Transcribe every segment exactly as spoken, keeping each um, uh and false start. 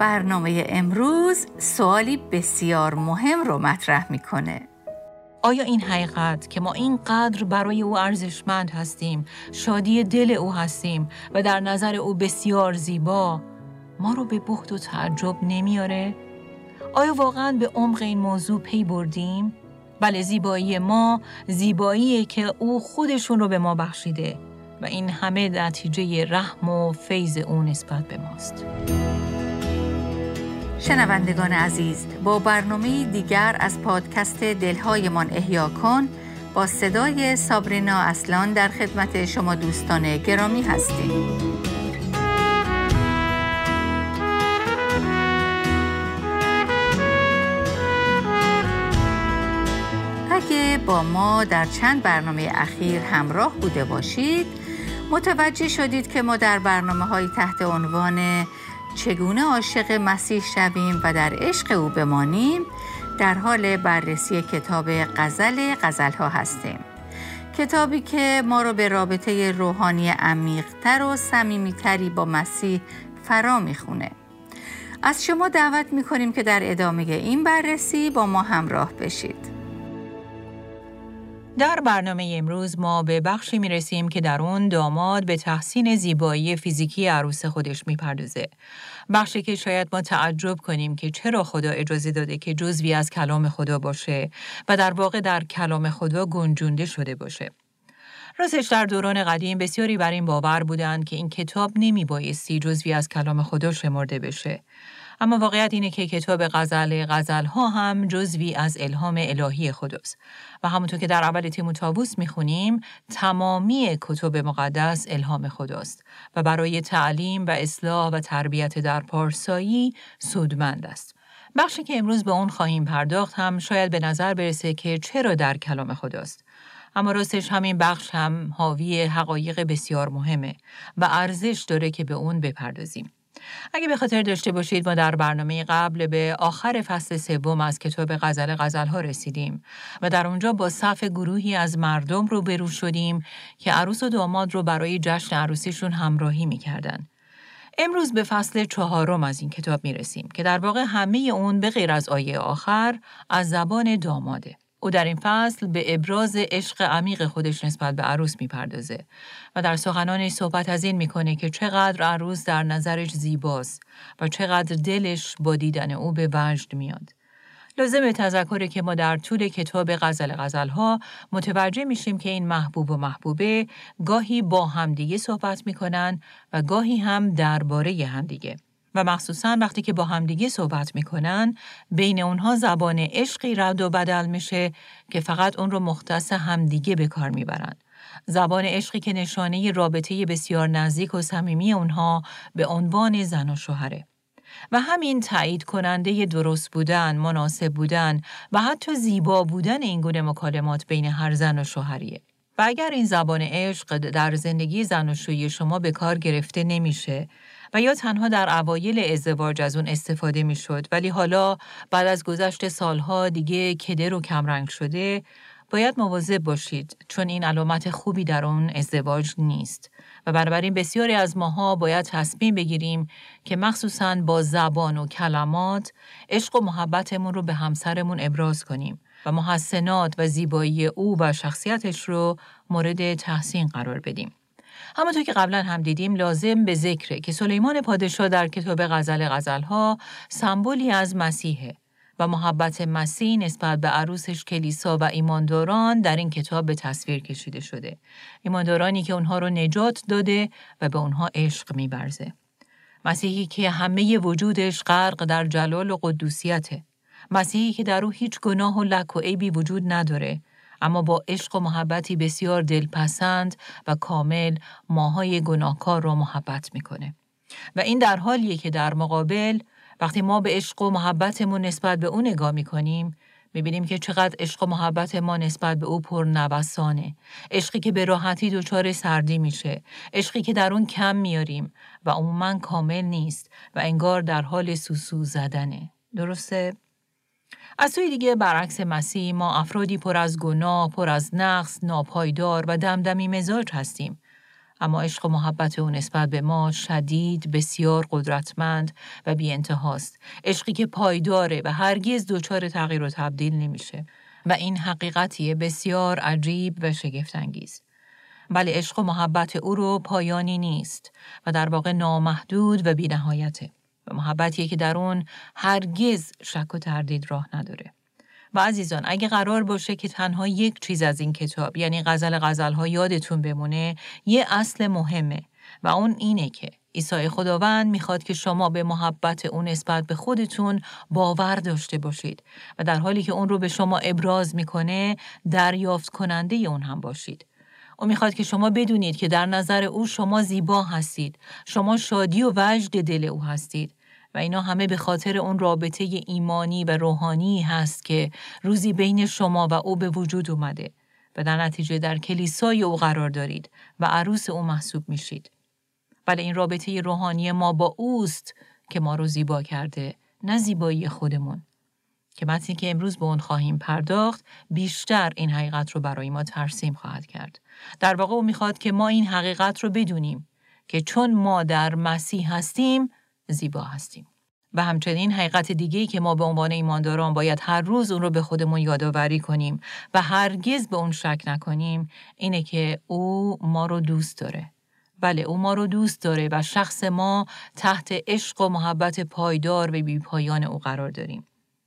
برنامه امروز سوالی بسیار مهم رو مطرح میکنه. آیا این حقیقت که ما اینقدر برای او ارزشمند هستیم، شادی دل او هستیم و در نظر او بسیار زیبا، ما رو به بهت و تعجب نمیاره؟ آیا واقعاً به عمق این موضوع پی بردیم؟ بله، زیبایی ما زیباییه که او خودشون رو به ما بخشیده و این همه نتیجه رحم و فیض او نسبت به ماست. شنوندگان عزیز، با برنامه دیگر از پادکست دلهایمان احیا کن با صدای سابرینا اصلان در خدمت شما دوستان گرامی هستیم. اگه با ما در چند برنامه اخیر همراه بوده باشید، متوجه شدید که ما در برنامه‌های تحت عنوان چگونه عاشق مسیح شویم و در عشق او بمانیم در حال بررسی کتاب غزل غزل‌ها هستیم. کتابی که ما رو به رابطه روحانی عمیق‌تر و صمیمی‌تری با مسیح فرا می‌خونه. از شما دعوت می‌کنیم که در ادامه این بررسی با ما همراه بشید. در برنامه امروز ما به بخشی میرسیم که در اون داماد به تحسین زیبایی فیزیکی عروس خودش میپردازه. بخشی که شاید ما تعجب کنیم که چرا خدا اجازه داده که جزوی از کلام خدا باشه و در واقع در کلام خدا گنجونده شده باشه. راستش در دوران قدیم بسیاری بر این باور بودند که این کتاب نمیبایستی جزوی از کلام خدا شمرده بشه. اما واقعیت اینه که کتاب غزل غزل‌ها هم جزوی از الهام الهی خداست و همونطور که در اول تیموتائوس میخونیم تمامی کتب مقدس الهام خداست و برای تعلیم و اصلاح و تربیت در پارسایی سودمند است. بخشی که امروز به اون خواهیم پرداخت هم شاید به نظر برسه که چرا در کلام خداست. اما راستش همین بخش هم حاوی حقایق بسیار مهمه و ارزش داره که به اون بپردازیم. اگه به خاطر داشته باشید ما در برنامه قبل به آخر فصل سوم از کتاب غزل غزل‌ها رسیدیم و در اونجا با صف گروهی از مردم روبرو شدیم که عروس و داماد رو برای جشن عروسیشون همراهی می‌کردن. امروز به فصل چهارم از این کتاب می‌رسیم که در واقع همه اون به غیر از آیه آخر از زبان داماده. او در این فصل به ابراز عشق عمیق خودش نسبت به عروس میپردازه و در سخنانش صحبت از این میکنه که چقدر عروس در نظرش زیباست و چقدر دلش با دیدن او به وجد میاد. لازمه تذکره که ما در طول کتاب غزل غزل‌ها متوجه میشیم که این محبوب و محبوبه گاهی با همدیگه صحبت میکنن و گاهی هم درباره همدیگه. و مخصوصاً وقتی که با همدیگه صحبت میکنن بین اونها زبان عشقی رد و بدل میشه که فقط اون رو مختص همدیگه به کار میبرن. زبان عشقی که نشانه رابطه بسیار نزدیک و صمیمی اونها به عنوان زن و شوهره. و همین تایید کننده درست بودن، مناسب بودن و حتی زیبا بودن این گونه مکالمات بین هر زن و شوهریه. و اگر این زبان عشق در زندگی زناشویی شما به کار گرفته نمیشه و یا تنها در اوایل ازدواج از اون استفاده میشد ولی حالا بعد از گذشت سالها دیگه کدر و کمرنگ شده، باید مواظب باشید چون این علامت خوبی در اون ازدواج نیست و بنابراین بسیاری از ماها باید تصمیم بگیریم که مخصوصاً با زبان و کلمات عشق و محبتمون رو به همسرمون ابراز کنیم و محسنات و زیبایی او و شخصیتش رو مورد تحسین قرار بدیم. همونطور که قبلا هم دیدیم لازم به ذکره که سلیمان پادشاه در کتاب غزل غزل‌ها سمبولی از مسیحه و محبت مسیح نسبت به عروسش کلیسا و ایمانداران در این کتاب به تصویر کشیده شده. ایماندارانی که اونها رو نجات داده و به اونها عشق می‌ورزه. مسیحی که همه وجودش غرق در جلال و قدوسیته. مسیحی که در او هیچ گناه و لک و عیبی وجود نداره، اما با عشق و محبتی بسیار دلپسند و کامل ماهای گناهکار را محبت میکنه. و این در حالیه که در مقابل وقتی ما به عشق و محبتمون نسبت به او نگاه میکنیم، میبینیم که چقدر عشق و محبت ما نسبت به او پرنوسانه. عشقی که به راحتی دچار سردی میشه، عشقی که در اون کم میاریم و عموماً کامل نیست و انگار در حال سوسو زدنه. درسته؟ از سوی دیگه برعکس مسیح ما افرادی پر از گناه، پر از نقص، ناپایدار و دمدمی مزاج هستیم. اما عشق و محبت او نسبت به ما شدید، بسیار قدرتمند و بی انتهاست. عشقی که پایداره و هرگز دچار تغییر و تبدیل نمیشه. و این حقیقتیه بسیار عجیب و شگفت‌انگیز. بله، عشق و محبت او رو پایانی نیست و در واقع نامحدود و بی‌نهایته. و محبتیه که در اون هرگز شک و تردید راه نداره. و عزیزان، اگه قرار باشه که تنها یک چیز از این کتاب، یعنی غزل غزل‌ها یادتون بمونه، یه اصل مهمه و اون اینه که عیسی خداوند میخواد که شما به محبت اون نسبت به خودتون باور داشته باشید و در حالی که اون رو به شما ابراز میکنه دریافت کننده اون هم باشید. او میخواد که شما بدونید که در نظر او شما زیبا هستید، شما شادی و وجد دل او هستید و اینا همه به خاطر اون رابطه ایمانی و روحانی هست که روزی بین شما و او به وجود اومده و در نتیجه در کلیسای او قرار دارید و عروس او محسوب میشید. بله، این رابطه روحانی ما با اوست که ما رو زیبا کرده، نه زیبایی خودمون. که متنی که امروز به اون خواهیم پرداخت بیشتر این حقیقت رو برای ما ترسیم خواهد کرد. در واقع او میخواد که ما این حقیقت رو بدونیم که چون ما در مسیح هستیم زیبا هستیم. و همچنین حقیقت دیگه‌ای که ما به عنوان ایمانداران باید هر روز اون رو به خودمون یادآوری کنیم و هرگز به اون شک نکنیم اینه که او ما رو دوست داره. بله، او ما رو دوست داره و شخص ما تحت عشق و محبت پایدار و بی‌پایان او قرار داریم.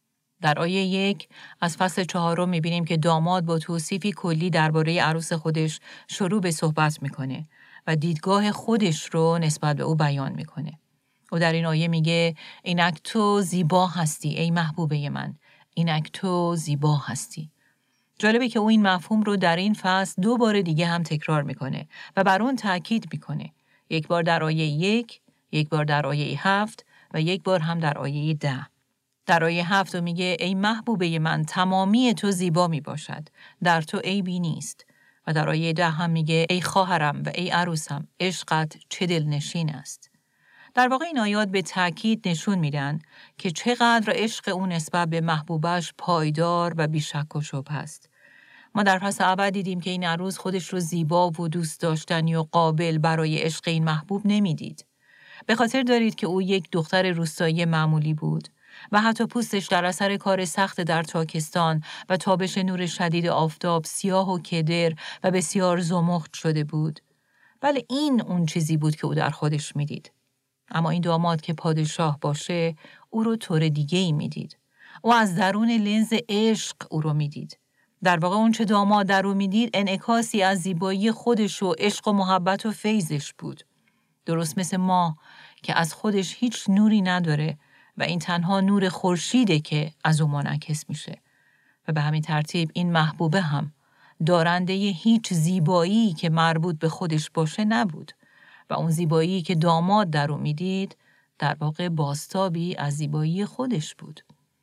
در آیه یک از فصل چهارم می‌بینیم که داماد با توصیفی کلی درباره عروس خودش شروع به صحبت می‌کنه و دیدگاه خودش رو نسبت به او بیان می‌کنه. او در این آیه میگه اینک تو زیبا هستی ای محبوبه من، اینک تو زیبا هستی. جالبه که او این مفهوم رو در این فصل دو بار دیگه هم تکرار میکنه و بر اون تاکید میکنه. یک بار در آیه یک، یک بار در آیه هفت و یک بار هم در آیه ده. در آیه هفت میگه ای محبوبه من تمامی تو زیبا میباشد، در تو عیبی نیست. و در آیه ده هم میگه ای خواهرم و ای عروسم عشقت چه دلنشین است. در واقع این آیات به تأکید نشون میدن که چقدر عشق اون نسبت به محبوبش پایدار و بی‌شک و شبهه است. ما در فصل اول دیدیم که این عروس خودش رو زیبا و دوست داشتنی و قابل برای عشق این محبوب نمیدید. به خاطر دارید که او یک دختر روستایی معمولی بود و حتی پوستش در اثر کار سخت در تاکستان و تابش نور شدید آفتاب سیاه و کدر و بسیار زمخت شده بود. ولی این اون چیزی بود که او در خودش میدید. اما این داماد که پادشاه باشه او رو طور دیگه ای میدید. او از درون لنز عشق او رو میدید. در واقع اون چه داماد در او میدید انعکاسی از زیبایی خودش و عشق و محبت و فیضش بود. درست مثل ما که از خودش هیچ نوری نداره و این تنها نور خورشیده که از او منعکس میشه. و به همین ترتیب این محبوبه هم دارنده هیچ زیبایی که مربوط به خودش باشه نبود. و اون زیبایی که داماد در او میدید در واقع بازتابی از زیبایی خودش بود.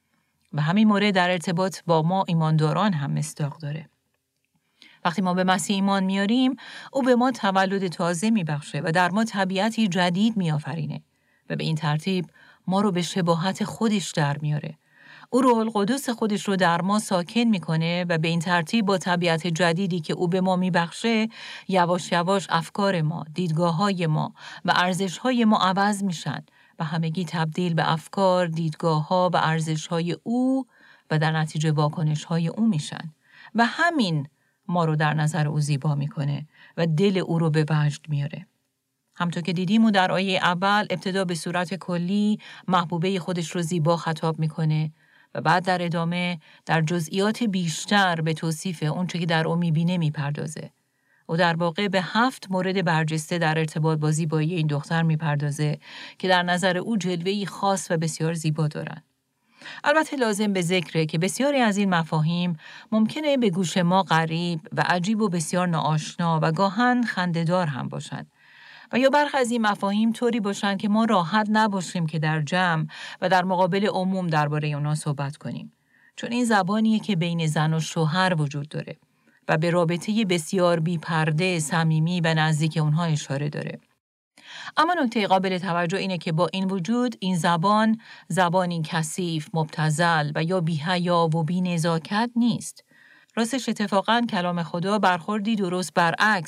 و همین مورد در ارتباط با ما ایمانداران هم مصداق داره. وقتی ما به مسیح ایمان میاریم او به ما تولد تازه میبخشه و در ما طبیعتی جدید میآفرینه و به این ترتیب ما رو به شباهت خودش در میاره. او روح القدس خودش رو در ما ساکن میکنه و به این ترتیب با طبیعت جدیدی که او به ما میبخشه یواش یواش افکار ما، دیدگاه‌های ما و ارزش‌های ما عوض میشن و همگی تبدیل به افکار، دیدگاه‌ها و ارزش‌های او و در نتیجه واکنش‌های او میشن و همین ما رو در نظر او زیبا میکنه و دل او رو به وجد میاره. همطور که دیدیم او در آیه اول ابتدا به صورت کلی محبوبه خودش رو زیبا خطاب میکنه و بعد در ادامه در جزئیات بیشتر به توصیف اون چه که در او میبینه میپردازه. او در واقع به هفت مورد برجسته در ارتباط با زیبایی این دختر میپردازه که در نظر او جلوه‌ای خاص و بسیار زیبا دارن. البته لازم به ذکره که بسیاری از این مفاهیم ممکنه به گوش ما غریب و عجیب و بسیار ناآشنا و گاهن خنده‌دار هم باشند. و یا برخی از این مفاهیم طوری باشند که ما راحت نباشیم که در جمع و در مقابل عموم درباره اونا صحبت کنیم. چون این زبانیه که بین زن و شوهر وجود داره و به رابطه بسیار بی پرده، صمیمی و نزدیک اونها اشاره داره. اما نکته قابل توجه اینه که با این وجود این زبان زبانی کثیف، مبتذل و یا بی‌حیا و بی‌نزاکت نیست. راستش اتفاقاً کلام خدا برخوردی درست برعکس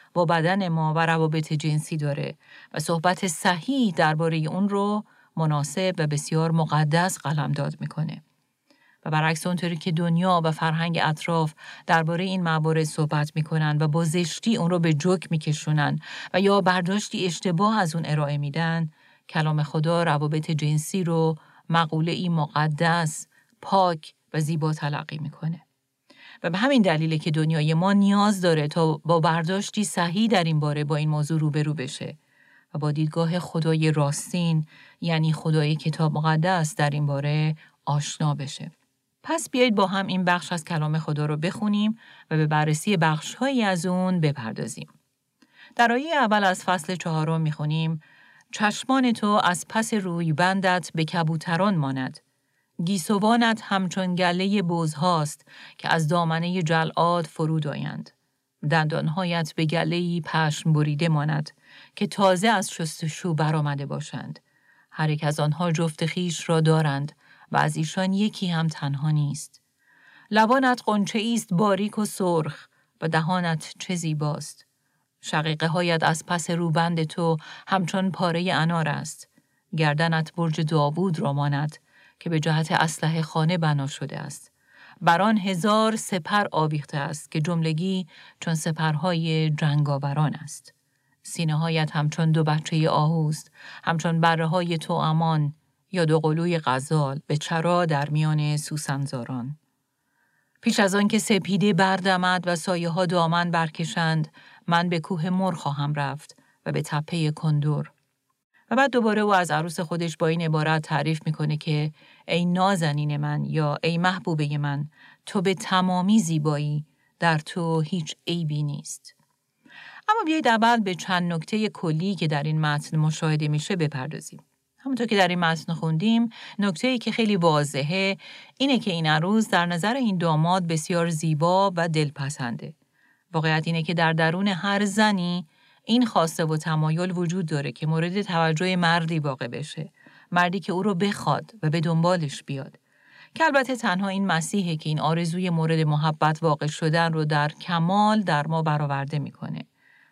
با بدن ما و روابط جنسی داره و صحبت صحیح درباره اون رو مناسب و بسیار مقدس قلمداد میکنه. و برعکس اونطوری که دنیا و فرهنگ اطراف درباره این موارد صحبت میکنن و با زشتی اون رو به جوک میکشونن و یا برداشتی اشتباه از اون ارائه میدن، کلام خدا روابط جنسی رو مقوله‌ای مقدس، پاک و زیبا تلقی میکنه. و به همین دلیله که دنیای ما نیاز داره تا با برداشتی صحیح در این باره با این موضوع روبرو بشه و با دیدگاه خدای راستین، یعنی خدای کتاب مقدس، در این باره آشنا بشه. پس بیایید با هم این بخش از کلام خدا رو بخونیم و به بررسی بخش‌هایی از اون بپردازیم. در آیه اول از فصل چهارم میخونیم: چشمان تو از پس روی بندت به کبوتران ماند. گیسوانت همچون گله بزهاست که از دامنه جلعاد فرود آیند. دندانهایت به گله‌ای پشم بریده ماند که تازه از شستشو برآمده باشند. هر یک از آنها جفت خویش را دارند و از ایشان یکی هم تنها نیست. لبانت غنچه ایست باریک و سرخ و دهانت چه زیباست. شقیقه هایت از پس روبند تو همچون پاره انار است. گردنت برج داوود را ماند که به جهت اسلحه خانه بنا شده است. بر آن هزار سپر آویخته است که جملگی چون سپرهای جنگاوران است. سینه هایت همچون دو بچه آهوست، همچون بره های توامان یا دو قلوی غزال به چرا در میان سوسنزاران. پیش از آن که سپیده بردمد و سایه ها دامن برکشند، من به کوه مر خواهم رفت و به تپه کندور. و بعد دوباره او از عروس خودش با این عبارت تعریف میکنه که ای نازنین من یا ای محبوبه من، تو به تمامی زیبایی، در تو هیچ عیبی نیست. اما بیایید اول به چند نکته کلی که در این متن مشاهده میشه بپردازیم. همونطور که در این متن خوندیم، نکته‌ای که خیلی واضحه اینه که این عروس در نظر این داماد بسیار زیبا و دلپسنده. واقعیت اینه که در درون هر زنی این خواسته و تمایل وجود داره که مورد توجه مردی واقع بشه، مردی که او رو بخواد و به دنبالش بیاد. که البته تنها این مسیحه که این آرزوی مورد محبت واقع شدن رو در کمال در ما برآورده میکنه.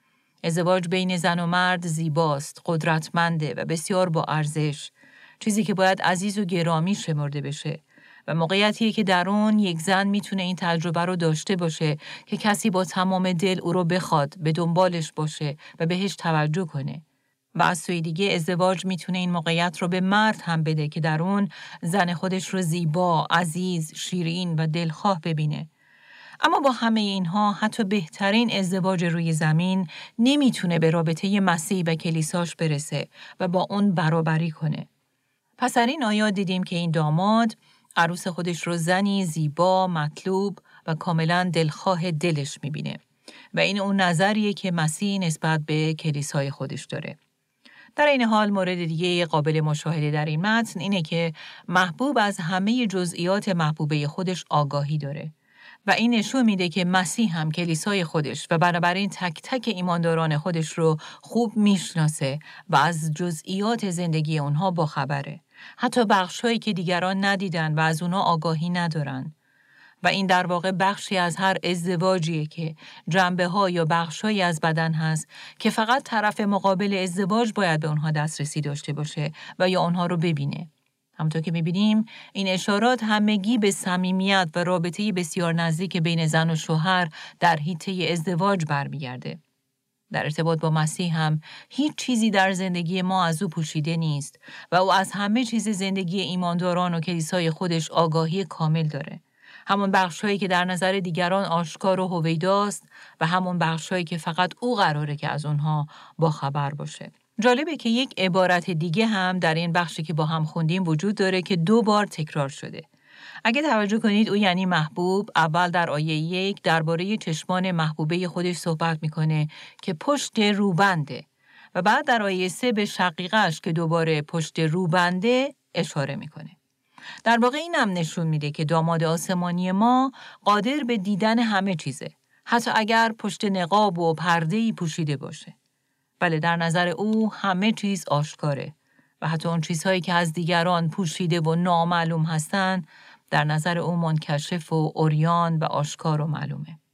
ازدواج بین زن و مرد زیباست، قدرتمنده و بسیار با ارزش، چیزی که باید عزیز و گرامی شمرده بشه و موقعیتیه که در اون یک زن میتونه این تجربه رو داشته باشه که کسی با تمام دل او رو بخواد، به دنبالش باشه و بهش توجه کنه. و از سوی دیگه ازدواج میتونه این موقعیت رو به مرد هم بده که در اون زن خودش رو زیبا، عزیز، شیرین و دلخواه ببینه. اما با همه اینها حتی بهترین ازدواج روی زمین نمیتونه به رابطه مسیح و کلیساش برسه و با اون برابری کنه. پس در این آیات دیدیم که این داماد عروس خودش رو زنی زیبا، مطلوب و کاملا دلخواه دلش میبینه و این اون نظریه که مسیح نسبت به کلیسای خودش داره. در این حال مورد دیگه قابل مشاهده در این متن اینه که محبوب از همه جزئیات محبوبه خودش آگاهی داره و این نشون میده که مسیح هم کلیسای خودش و بنابراین تک تک ایمانداران خودش رو خوب میشناسه و از جزئیات زندگی اونها باخبره. حتی بخشایی که دیگران ندیدن و از اونها آگاهی ندارن. و این در واقع بخشی از هر ازدواجیه که جنبه ها یا بخشایی از بدن هست که فقط طرف مقابل ازدواج باید به اونها دسترسی داشته باشه و یا اونها رو ببینه. همونطور که می‌بینیم این اشارات همگی به صمیمیت و رابطه بسیار نزدیک بین زن و شوهر در حیطه ازدواج برمیگرده. در ارتباط با مسیح هم هیچ چیزی در زندگی ما از او پوشیده نیست و او از همه چیز زندگی ایمانداران و کلیسای خودش آگاهی کامل داره. همون بخشایی که در نظر دیگران آشکار و هویداست و همون بخشایی که فقط او قراره که از اونها با خبر باشه. جالبه که یک عبارت دیگه هم در این بخشی که با هم خوندیم وجود داره که دو بار تکرار شده. اگه توجه کنید او یعنی محبوب اول در آیه یک درباره چشمان محبوبه خودش صحبت میکنه که پشت روبنده و بعد در آیه سه به شقیقش که دوباره پشت روبنده اشاره میکنه. در واقع این هم نشون میده که داماد آسمانی ما قادر به دیدن همه چیزه، حتی اگر پشت نقاب و پرده‌ای پوشیده باشه. بله، در نظر او همه چیز آشکاره و حتی اون چیزهایی که از دیگران پوشیده و نامعلوم هستن در نظر او منکشف و عریان و آشکار و معلومه.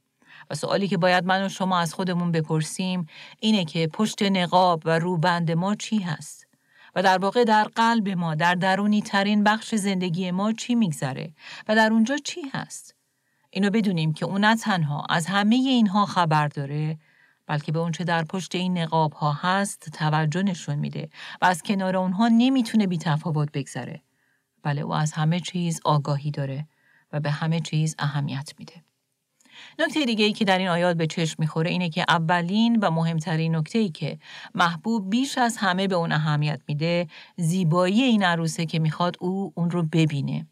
و سوالی که باید من و شما از خودمون بپرسیم اینه که پشت نقاب و روبند ما چی هست؟ و در واقع در قلب ما، در درونی ترین بخش زندگی ما چی میگذره و در اونجا چی هست؟ اینو بدونیم که اون نه تنها از همه اینها خبر داره، بلکه به اون چه در پشت این نقاب ها هست توجه نشون میده و از کنار اونها نمیتونه بی تفاوت بگذره. بله، او از همه چیز آگاهی داره و به همه چیز اهمیت میده. نکته دیگه ای که در این آیات به چشم میخوره اینه که اولین و مهمترین نکته ای که محبوب بیش از همه به اون اهمیت میده زیبایی این عروسه که میخواد او اون رو ببینه.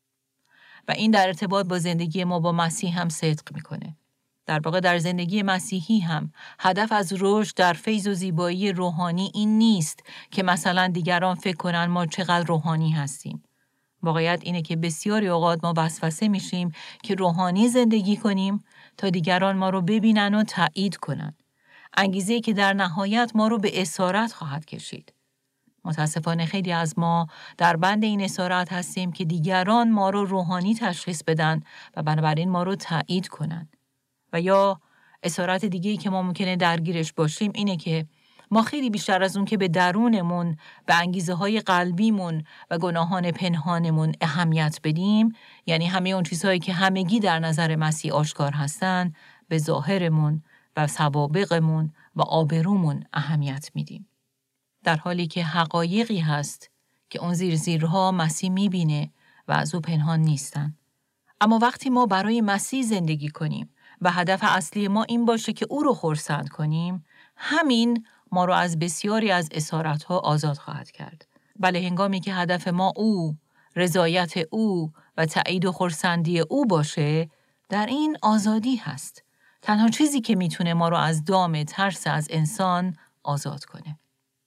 و این در ارتباط با زندگی ما با مسیح هم صدق میکنه. در واقع در زندگی مسیحی هم هدف از رشد در فیض و زیبایی روحانی این نیست که مثلا دیگران فکر کنن ما چقدر روحانی هستیم. واقعیت اینه که بسیاری اوقات ما وسوسه میشیم که روحانی زندگی کنیم تا دیگران ما رو ببینن و تایید کنن. انگیزه‌ای که در نهایت ما رو به اسارت خواهد کشید. متاسفانه خیلی از ما در بند این اسارت هستیم که دیگران ما رو روحانی تشخیص بدن و بنابراین ما رو تایید کنن. و یا اسارت دیگه‌ای که ما ممکنه درگیرش باشیم اینه که ما خیلی بیشتر از اون که به درونمون، به انگیزه های قلبیمون و گناهان پنهانمون اهمیت بدیم، یعنی همه اون چیزهایی که همگی در نظر مسیح آشکار هستن، به ظاهرمون و سوابقمون و آبرومون اهمیت میدیم. در حالی که حقایقی هست که اون زیر زیرها مسیح میبینه و از او پنهان نیستن. اما وقتی ما برای مسیح زندگی کنیم و هدف اصلی ما این باشه که او رو خرسند کنیم، همین ما رو از بسیاری از اسارت‌ها آزاد خواهد کرد. بله، هنگامی که هدف ما او، رضایت او و تایید و خرسندی او باشه، در این آزادی هست. تنها چیزی که میتونه ما رو از دام ترس از انسان آزاد کنه.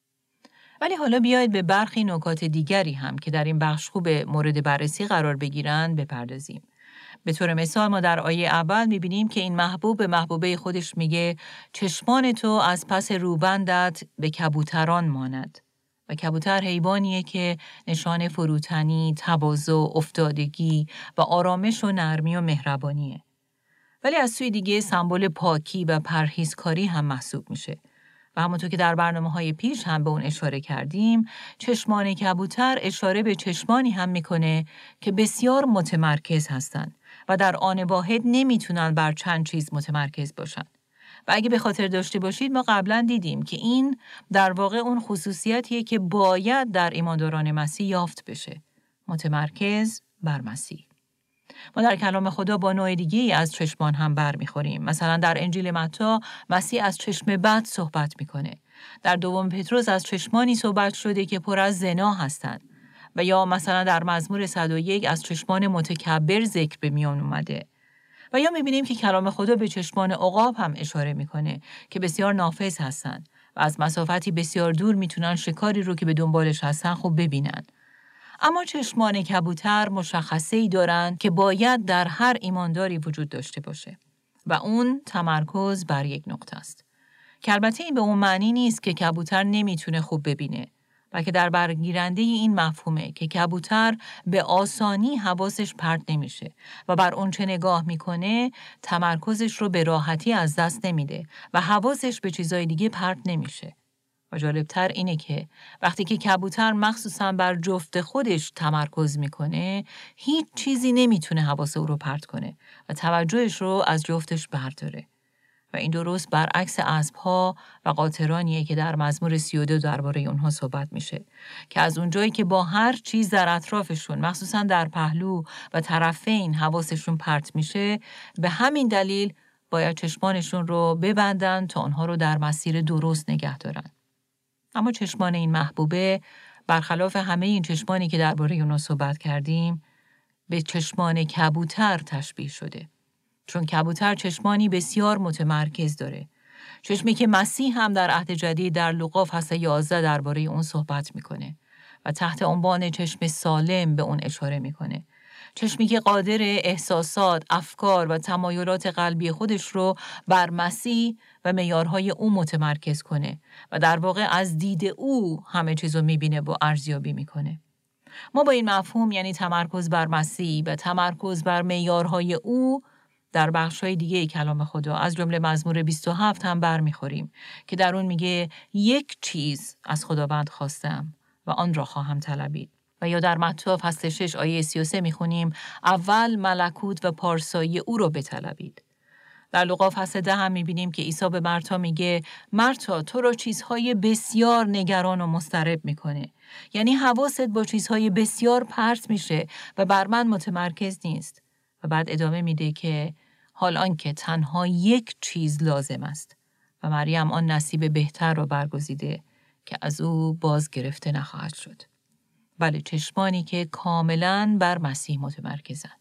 ولی حالا بیایید به برخی نکات دیگری هم که در این بخش خوب مورد بررسی قرار بگیرن بپردازیم. به طور مثال ما در آیه اول میبینیم که این محبوب به محبوبه خودش میگه چشمان تو از پس روبندت به کبوتران ماند. و کبوتر حیوانیه که نشان فروتنی، تواضع، افتادگی و آرامش و نرمی و مهربانیه. ولی از سوی دیگه سمبل پاکی و پرهیزکاری هم محسوب میشه. و همونطور که در برنامه‌های پیش هم به اون اشاره کردیم، چشمان کبوتر اشاره به چشمانی هم میکنه که بسیار متمرکز هستن و در آن واحد نمیتونن بر چند چیز متمرکز باشن. و اگه به خاطر داشته باشید ما قبلا دیدیم که این در واقع اون خصوصیتیه که باید در ایمانداران مسیح یافت بشه. متمرکز بر مسیح. ما در کلام خدا با نوع دیگه‌ای از چشمان هم برمیخوریم. مثلا در انجیل متی مسیح از چشم بد صحبت میکنه. در دوم پتروس از چشمانی صحبت شده که پر از زنا هستند. و یا مثلا در مزمور صد و یک از چشمان متکبر ذکر به میان اومده. و یا میبینیم که کلام خدا به چشمان عقاب هم اشاره میکنه که بسیار نافذ هستند و از مسافتی بسیار دور میتونن شکاری رو که به دنبالش هستن خوب ببینن. اما چشمان کبوتر مشخصه‌ای دارند که باید در هر ایمانداری وجود داشته باشه و اون تمرکز بر یک نقطه است. که البته این به اون معنی نیست که کبوتر نمیتونه خوب ببینه، بلکه در برگیرنده این مفهومه که کبوتر به آسانی حواسش پرت نمیشه و بر اون چه نگاه میکنه تمرکزش رو به راحتی از دست نمیده و حواسش به چیزای دیگه پرت نمیشه. و جالبتر اینه که وقتی که کبوتر مخصوصا بر جفت خودش تمرکز میکنه هیچ چیزی نمیتونه حواس او رو پرت کنه و توجهش رو از جفتش برداره. و این درست برعکس اسب‌ها و قاطرانیه که در مزمور سی و دو درباره اونها صحبت میشه که از اونجایی که با هر چیز در اطرافشون مخصوصا در پهلو و طرفین حواسشون پرت میشه، به همین دلیل باید چشمانشون رو ببندن تا اونها رو در مسیر درست نگه دارن. اما چشمان این محبوبه برخلاف همه این چشمانی که درباره اونها صحبت کردیم به چشمان کبوتر تشبیه شده. چون کبوتر چشمانی بسیار متمرکز داره. چشمی که مسیح هم در عهد جدید در لوقا فصل یازده درباره اون صحبت میکنه و تحت عنوان چشم سالم به اون اشاره میکنه. چشمی که قادر احساسات، افکار و تمایلات قلبی خودش رو بر مسیح و معیارهای او متمرکز کنه و در واقع از دید او همه چیزو میبینه و ارزیابی میکنه. ما با این مفهوم یعنی تمرکز بر مسیح و تمرکز بر معیارهای او در بخش‌های دیگه کلام خدا از جمله مزمور بیست و هفت هم برمیخوریم که در اون میگه یک چیز از خداوند خواستم و آن را خواهم طلبید. و یا در متی فصل شش آیه سی و سه میخونیم اول ملکوت و پارسایی او را بطلبید. در لوقا فصل ده هم میبینیم که عیسی به مرتا میگه مرتا تو را چیزهای بسیار نگران و مضطرب میکنه. یعنی حواست با چیزهای بسیار پرت میشه و بر من متمرکز نیست. و بعد ادامه میده که حال آنکه تنها یک چیز لازم است و مریم آن نصیب بهتر را برگزیده که از او باز گرفته نخواهد شد. بله، چشمانی که کاملاً بر مسیح متمرکزن.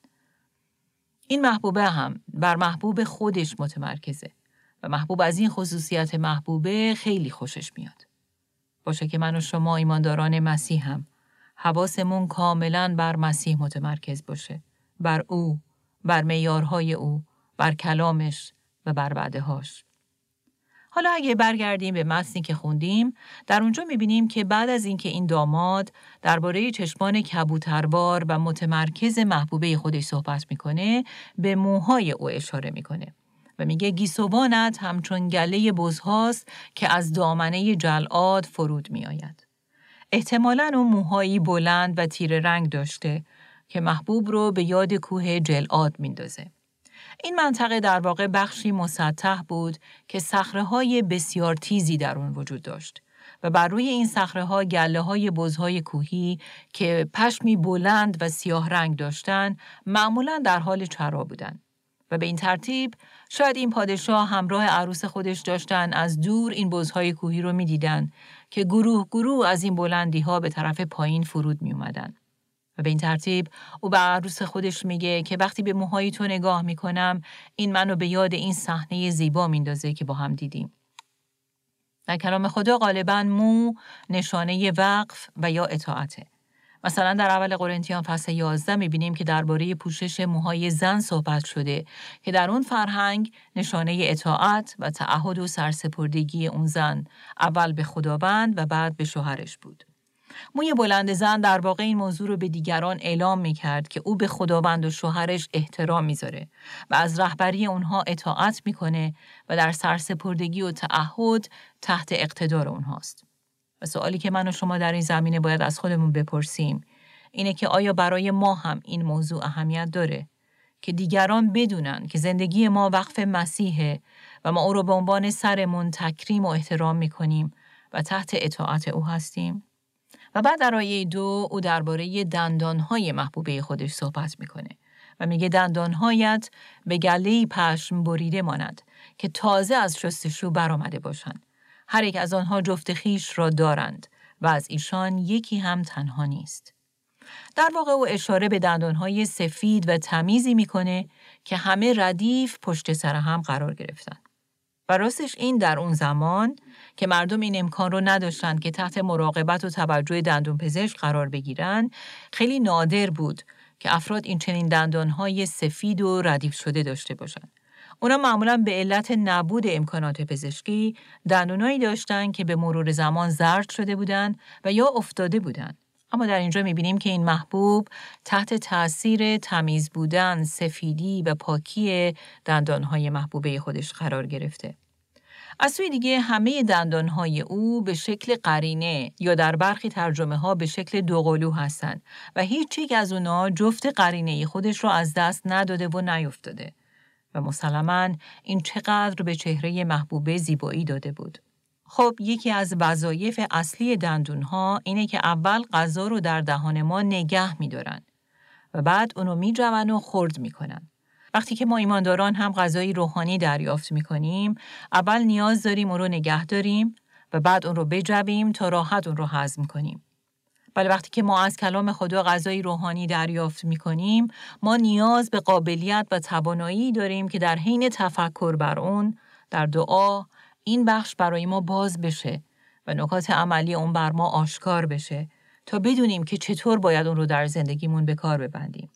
این محبوبه هم بر محبوب خودش متمرکزه و محبوب از این خصوصیت محبوبه خیلی خوشش میاد. باشه که من و شما ایمانداران مسیح هم حواسمون کاملاً بر مسیح متمرکز باشه، بر او، بر معیارهای او، بر کلامش و بر وعده‌هاش. حالا اگه برگردیم به متنی که خوندیم، در اونجا می‌بینیم که بعد از اینکه این داماد درباره چشمان کبوتربار و متمرکز محبوبه خودش صحبت میکنه، به موهای او اشاره میکنه و میگه گیسوانت همچون گله بزهاست که از دامنه جلعاد فرود میآید. احتمالاً اون موهایی بلند و تیره رنگ داشته که محبوب رو به یاد کوه جلعاد میندازه. این منطقه در واقع بخشی مسطح بود که صخره‌های بسیار تیزی در اون وجود داشت و بر روی این صخره‌ها گله‌های بزهای کوهی که پشمی بلند و سیاه رنگ داشتند معمولاً در حال چرا بودند و به این ترتیب شاید این پادشاه همراه عروس خودش داشتن از دور این بزهای کوهی رو می‌دیدن که گروه گروه از این بلندی‌ها به طرف پایین فرود می‌اومدن. و به این ترتیب او به عروس خودش میگه که وقتی به موهای تو نگاه میکنم این منو به یاد این صحنه زیبا میندازه که با هم دیدیم. در کلام خدا غالباً مو نشانه وقف و یا اطاعته. مثلا در اول قرنتیان فصل یازده میبینیم که درباره پوشش موهای زن صحبت شده که در اون فرهنگ نشانه اطاعت و تعهد و سرسپردگی اون زن اول به خداوند و بعد به شوهرش بود. موی بلند زن در واقع این موضوع رو به دیگران اعلام می‌کرد که او به خداوند و شوهرش احترام می‌ذاره و از رهبری اونها اطاعت می‌کنه و در سرسپردگی و تعهد تحت اقتدار اونهاست. و سوالی که من و شما در این زمینه باید از خودمون بپرسیم اینه که آیا برای ما هم این موضوع اهمیت داره که دیگران بدونن که زندگی ما وقف مسیحه و ما او رو به عنوان سرمون تکریم و احترام می‌کنیم و تحت اطاعت او هستیم؟ و بعد در آیه دو او درباره دندانهای محبوبه خودش صحبت میکنه و میگه دندانهایت به گله‌ای پشم بریده ماند که تازه از شستشو برآمده باشند. هر یک از آنها جفت خویش را دارند و از ایشان یکی هم تنها نیست. در واقع او اشاره به دندانهای سفید و تمیزی میکنه که همه ردیف پشت سر هم قرار گرفتن. و راستش این در اون زمان که مردم این امکان رو نداشتن که تحت مراقبت و توجه دندون پزشک قرار بگیرن، خیلی نادر بود که افراد این چنین دندانهای سفید و ردیف شده داشته باشن. اونا معمولاً به علت نبود امکانات پزشکی دندونایی داشتن که به مرور زمان زرد شده بودن و یا افتاده بودن. اما در اینجا می‌بینیم که این محبوب تحت تأثیر تمیز بودن، سفیدی و پاکی دندانهای محبوبه خودش قرار گرفته. از سوی دیگه همه دندانهای او به شکل قرینه یا در برخی ترجمه‌ها به شکل دوقلو هستند و هیچ یک از اونا جفت قرینه خودش رو از دست نداده و نیفتاده. و مسلماً این چقدر به چهره محبوبه زیبایی داده بود. خب یکی از وظایف اصلی دندونها اینه که اول غذا رو در دهان ما نگه می‌دارن و بعد اونو می‌جون و خرد می‌کنن. وقتی که ما ایمانداران هم غذای روحانی دریافت می‌کنیم، اول نیاز داریم اون رو نگه داریم و بعد اون رو بجویم تا راحت اون رو هضم کنیم. ولی وقتی که ما از کلام خدا غذای روحانی دریافت می‌کنیم، ما نیاز به قابلیت و توانایی داریم که در حین تفکر بر اون، در دعا، این بخش برای ما باز بشه و نکات عملی اون بر ما آشکار بشه تا بدونیم که چطور باید اون رو در زندگیمون به کار ببندیم.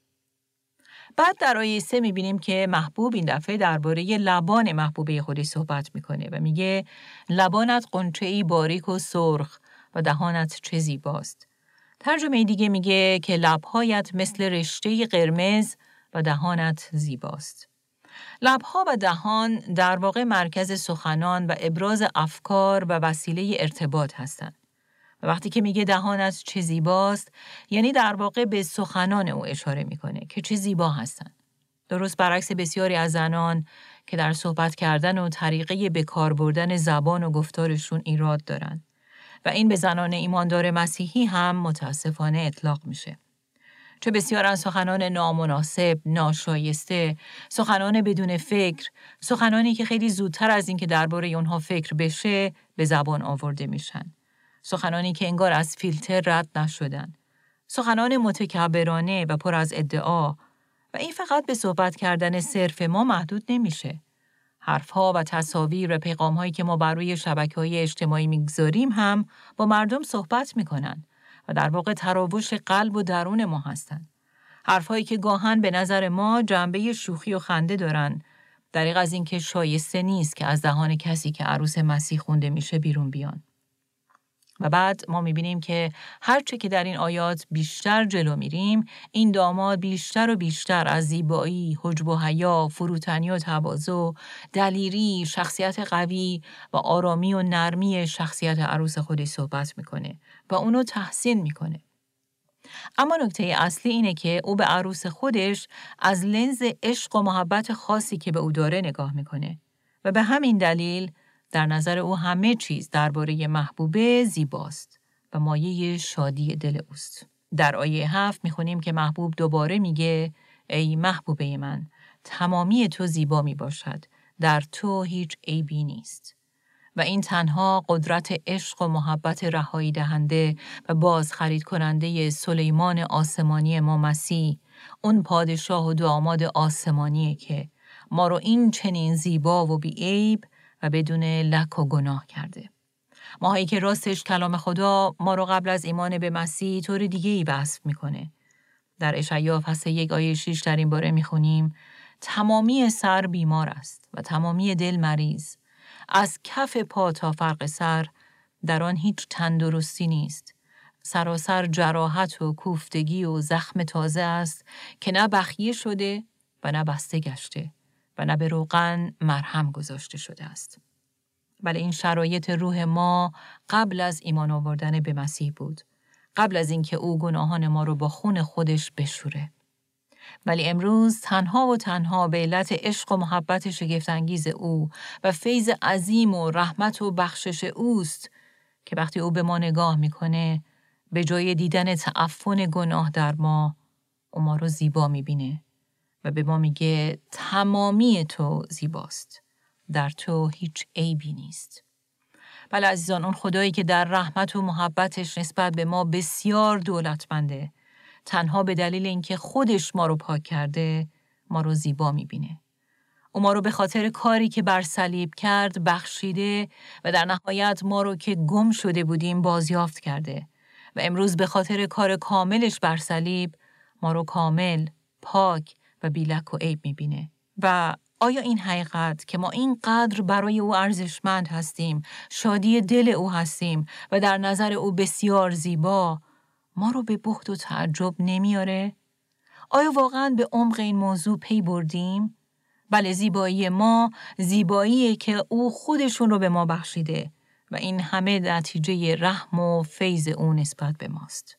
بعد در آیه سه میبینیم که محبوب این دفعه درباره لبان محبوبه خودش صحبت میکنه و میگه لبانت غنچه‌ای باریک و سرخ و دهانت چه زیباست. ترجمه دیگه میگه که لبهایت مثل رشته قرمز و دهانت زیباست. لب‌ها و دهان در واقع مرکز سخنان و ابراز افکار و وسیله ارتباط هستند. و وقتی که میگه دهانت چه زیباست، یعنی در واقع به سخنان او اشاره میکنه که چه زیبا هستند. درست برعکس بسیاری از زنان که در صحبت کردن و طریقه به کار بردن زبان و گفتارشون ایراد دارن و این به زنان ایماندار مسیحی هم متاسفانه اطلاق میشه. چه بسیار از سخنان نامناسب، ناشایسته، سخنان بدون فکر، سخنانی که خیلی زودتر از این که درباره اونها فکر بشه به زبان آورده میشن. سخنانی که انگار از فیلتر رد نشدن. سخنان متکبرانه و پر از ادعا و این فقط به صحبت کردن صرف ما محدود نمیشه. حرفها و تصاویر و پیغامهایی که ما بر روی شبکه‌های اجتماعی میگذاریم هم با مردم صحبت میکنن و در واقع تراوش قلب و درون ما هستن. حرفهایی که گاهن به نظر ما جنبه شوخی و خنده دارن، دریغ از این که شایسته نیست که از دهان کسی که عروس مسیح خونده میشه بیرون بیان. و بعد ما میبینیم که هرچه که در این آیات بیشتر جلو میریم، این داماد بیشتر و بیشتر از زیبایی، حجب و حیا، فروتنی و تواضع، دلیری، شخصیت قوی و آرامی و نرمی شخصیت عروس خودش صحبت میکنه و اونو تحسین میکنه. اما نکته اصلی اینه که او به عروس خودش از لنز عشق و محبت خاصی که به او داره نگاه میکنه و به همین دلیل در نظر او همه چیز درباره محبوبه زیباست و مایه شادی دل اوست. در آیه هفت میخونیم که محبوب دوباره میگه ای محبوبه من، تمامی تو زیبا میباشد، در تو هیچ عیبی نیست. و این تنها قدرت عشق و محبت رهایی دهنده و باز خرید کننده سلیمان آسمانی ما مسیح، اون پادشاه و داماد آسمانیه که ما رو این چنین زیبا و بی عیب و بدون لک و گناه کرده. ماهایی که راستش کلام خدا ما رو قبل از ایمان به مسیح طور دیگه ای وصف میکنه. در اشعیا فصل یک آیه شش در این باره میخونیم تمامی سر بیمار است و تمامی دل مریض. از کف پا تا فرق سر در آن هیچ تندرستی نیست. سراسر جراحت و کوفتگی و زخم تازه است که نه بخیه شده و نه بسته گشته و نه به روغن مرهم گذاشته شده است. بله این شرایط روح ما قبل از ایمان آوردن به مسیح بود. قبل از اینکه او گناهان ما رو با خون خودش بشوره. ولی امروز تنها و تنها به علت عشق و محبت شگفت‌انگیز او و فیض عظیم و رحمت و بخشش اوست که وقتی او به ما نگاه میکنه به جای دیدن تعفن گناه در ما، او ما رو زیبا میبینه و به ما میگه تمامی تو زیباست. در تو هیچ عیبی نیست. بله عزیزان، اون خدایی که در رحمت و محبتش نسبت به ما بسیار دولتمنده، تنها به دلیل اینکه خودش ما رو پاک کرده، ما رو زیبا میبینه. او ما رو به خاطر کاری که بر صلیب کرد بخشیده و در نهایت ما رو که گم شده بودیم بازیافت کرده و امروز به خاطر کار کاملش بر صلیب ما رو کامل، پاک و بی لک و عیب میبینه. و آیا این حقیقت که ما اینقدر برای او ارزشمند هستیم، شادی دل او هستیم و در نظر او بسیار زیبا، ما رو به بهت و تعجب نمیاره؟ آیا واقعاً به عمق این موضوع پی بردیم؟ بله، زیبایی ما زیباییه که او خودشون رو به ما بخشیده و این همه نتیجه رحم و فیض او نسبت به ماست.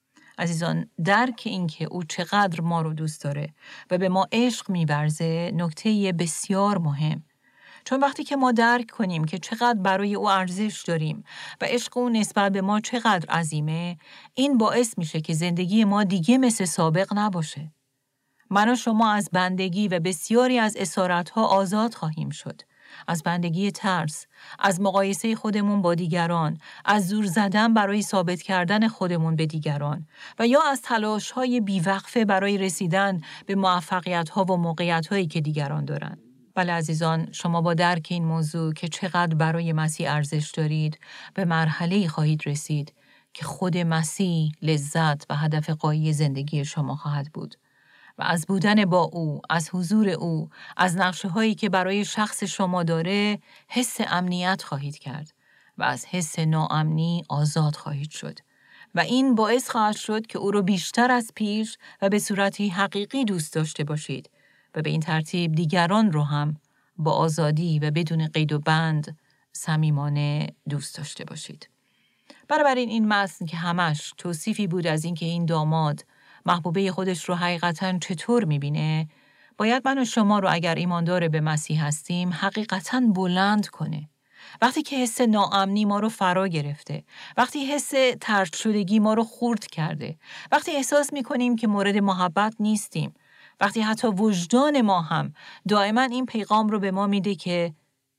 عزیزان، درک این که او چقدر ما رو دوست داره و به ما عشق می‌ورزه نکته بسیار مهم. چون وقتی که ما درک کنیم که چقدر برای او ارزش داریم و عشق او نسبت به ما چقدر عظیمه، این باعث میشه که زندگی ما دیگه مثل سابق نباشه. من و شما از بندگی و بسیاری از اسارت‌ها آزاد خواهیم شد. از بندگی ترس، از مقایسه خودمون با دیگران، از زور زدن برای ثابت کردن خودمون به دیگران و یا از تلاش‌های بیوقفه برای رسیدن به موفقیت‌ها و موقعیت‌هایی که دیگران دارن. بله عزیزان، شما با درک این موضوع که چقدر برای مسیح ارزش دارید، به مرحله‌ای خواهید رسید که خود مسیح لذت و هدف غایی زندگی شما خواهد بود. و از بودن با او، از حضور او، از نقشه‌هایی که برای شخص شما داره، حس امنیت خواهید کرد و از حس ناامنی آزاد خواهید شد. و این باعث خواهد شد که او رو بیشتر از پیش و به صورتی حقیقی دوست داشته باشید و به این ترتیب دیگران رو هم با آزادی و بدون قید و بند صمیمانه دوست داشته باشید. بنابراین این متن که همش توصیفی بود از اینکه این داماد محبوبه خودش رو حقیقتاً چطور میبینه، باید من و شما رو اگر ایماندار به مسیح هستیم حقیقتاً بلند کنه. وقتی که حس ناامنی ما رو فرا گرفته، وقتی حس طرد شدگی ما رو خورد کرده، وقتی احساس میکنیم که مورد محبت نیستیم، وقتی حتی وجدان ما هم دائما این پیغام رو به ما میده که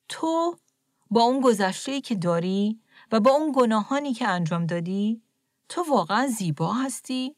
تو با اون گذشته‌ای که داری و با اون گناهانی که انجام دادی، تو واقعا زیبا هستی؟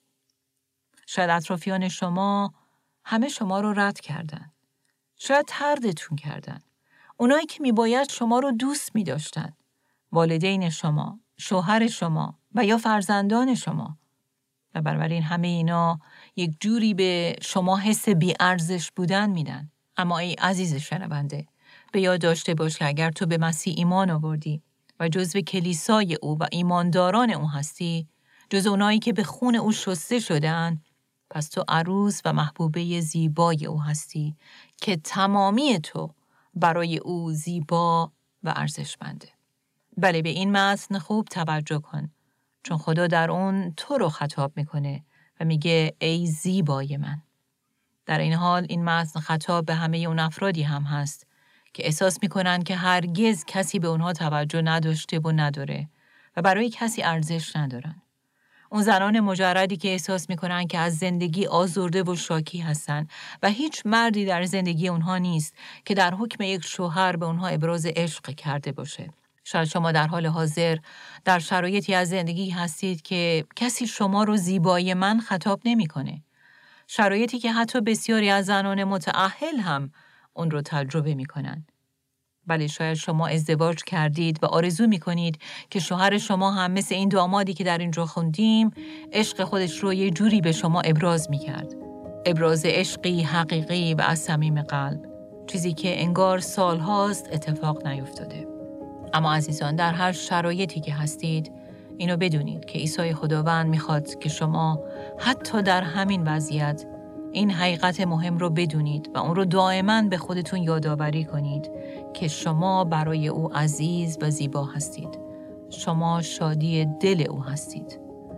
شاید اطرافیان شما همه شما رو رد کردن. شاید طردتون کردن. اونایی که میباید شما رو دوست میداشتن. والدین شما، شوهر شما و یا فرزندان شما. و بنابراین همه اینا یک جوری به شما حس بی‌ارزش بودن میدن. اما ای عزیز شنونده، به یاد داشته باش که اگر تو به مسیح ایمان آوردی و جزو کلیسای او و ایمانداران او هستی، جز اونایی که به خون او شسته شدن، پس تو عروس و محبوبه زیبای او هستی که تمامی تو برای او زیبا و ارزشمنده. بله، به این متن خوب توجه کن، چون خدا در اون تو رو خطاب میکنه و میگه ای زیبای من. در این حال این متن خطاب به همه اون افرادی هم هست که احساس میکنن که هرگز کسی به اونها توجه نداشته و نداره و برای کسی ارزش ندارن. اون زنان مجردی که احساس میکنن که از زندگی آزرده و شاکی هستن و هیچ مردی در زندگی اونها نیست که در حکم یک شوهر به اونها ابراز عشق کرده باشه. شاید شما در حال حاضر در شرایطی از زندگی هستید که کسی شما رو زیبای من خطاب نمیکنه. شرایطی که حتی بسیاری از زنان متأهل هم اون رو تجربه میکنن. بله، شاید شما ازدواج کردید و آرزو میکنید که شوهر شما هم مثل این دامادی که در اینجا خوندیم عشق خودش رو یه جوری به شما ابراز میکرد. ابراز عشقی حقیقی و از صمیم قلب، چیزی که انگار سالهاست اتفاق نیفتاده. اما عزیزان، در هر شرایطی که هستید اینو بدونید که عیسی خداوند میخواد که شما حتی در همین وضعیت این حقیقت مهم رو بدونید و اون رو دائما به خودتون یادآوری کنید که شما برای او عزیز و زیبا هستید. شما شادی دل او هستید.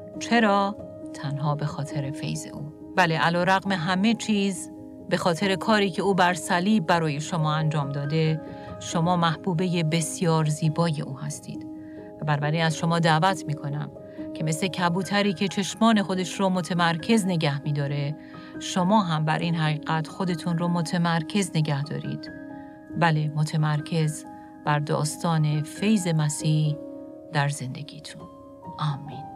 چرا؟ تنها به خاطر فیض او. بله، علی‌رغم همه چیز، به خاطر کاری که او بر صلیب برای شما انجام داده، شما محبوبه بسیار زیبای او هستید. و بنابراین از شما دعوت میکنم که مثل کبوتری که چشمان خودش رو متمرکز نگه میداره، شما هم بر این حقیقت خودتون رو متمرکز نگه دارید. بله، متمرکز بر داستان فیض مسیح در زندگیتون. آمین.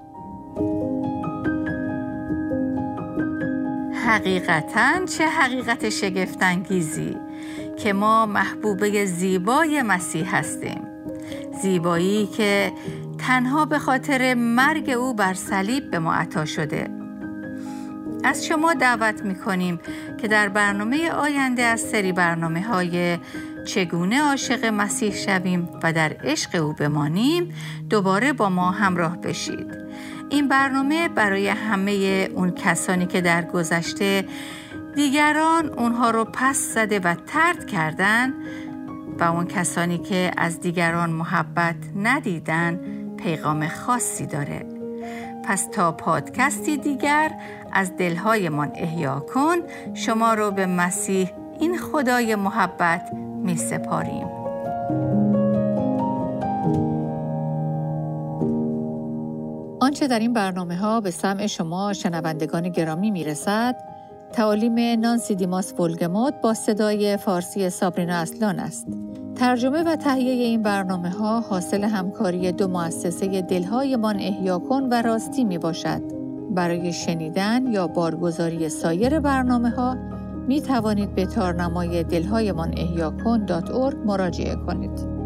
حقیقتاً چه حقیقت شگفت‌انگیزی که ما محبوبه زیبای مسیح هستیم. زیبایی که تنها به خاطر مرگ او بر صلیب به ما عطا شده. از شما دعوت می‌کنیم که در برنامه آینده از سری برنامه‌های چگونه عاشق مسیح شویم و در عشق او بمانیم دوباره با ما همراه بشید. این برنامه برای همه اون کسانی که در گذشته دیگران اونها رو پس زده و طرد کردن و اون کسانی که از دیگران محبت ندیدن پیغام خاصی داره. پس تا پادکستی دیگر از دلهایمان احیا کن، شما رو به مسیح این خدای محبت می سپاریم. آنچه در این برنامه ها به سمع شما شنوندگان گرامی می رسد، تعالیم نانسی دیماس ولگموت با صدای فارسی سابرینا اصلان است. ترجمه و تهیه این برنامه ها حاصل همکاری دو مؤسسه دلهایمان احیا کن و راستی می باشد. برای شنیدن یا بارگزاری سایر برنامه ها می توانید به تارنمای دلهایمان احیا کن دات اورگ مراجعه کنید.